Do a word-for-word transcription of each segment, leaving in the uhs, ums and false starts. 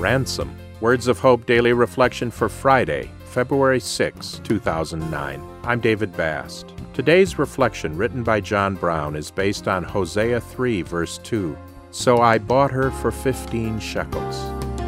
ransom. Words of Hope Daily Reflection for Friday, February sixth, two thousand nine. I'm David Bast. Today's reflection, written by John Brown, is based on Hosea three, verse two. So I bought her for fifteen shekels.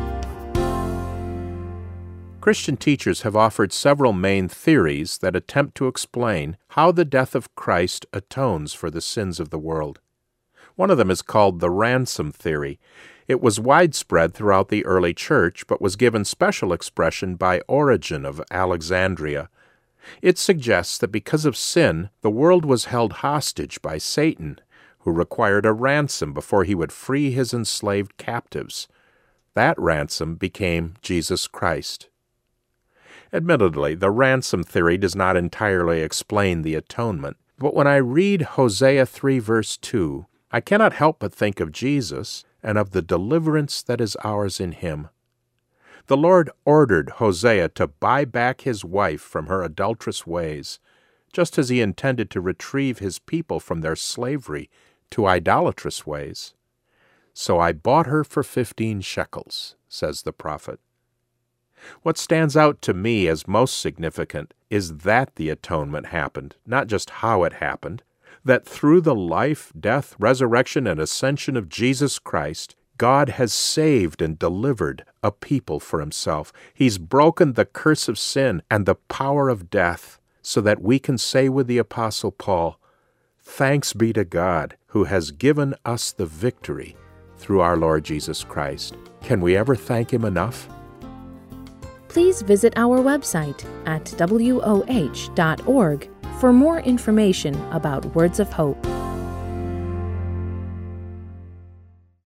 Christian teachers have offered several main theories that attempt to explain how the death of Christ atones for the sins of the world. One of them is called the ransom theory. It was widespread throughout the early church, but was given special expression by Origen of Alexandria. It suggests that because of sin, the world was held hostage by Satan, who required a ransom before he would free his enslaved captives. That ransom became Jesus Christ. Admittedly, the ransom theory does not entirely explain the atonement, but when I read Hosea three, verse two, I cannot help but think of Jesus and of the deliverance that is ours in him. The Lord ordered Hosea to buy back his wife from her adulterous ways, just as he intended to retrieve his people from their slavery to idolatrous ways. So I bought her for fifteen shekels, says the prophet. What stands out to me as most significant is that the atonement happened, not just how it happened, that through the life, death, resurrection, and ascension of Jesus Christ, God has saved and delivered a people for himself. He's broken the curse of sin and the power of death, so that we can say with the Apostle Paul, "Thanks be to God, who has given us the victory through our Lord Jesus Christ." Can we ever thank him enough? Please visit our website at w o h dot org for more information about Words of Hope.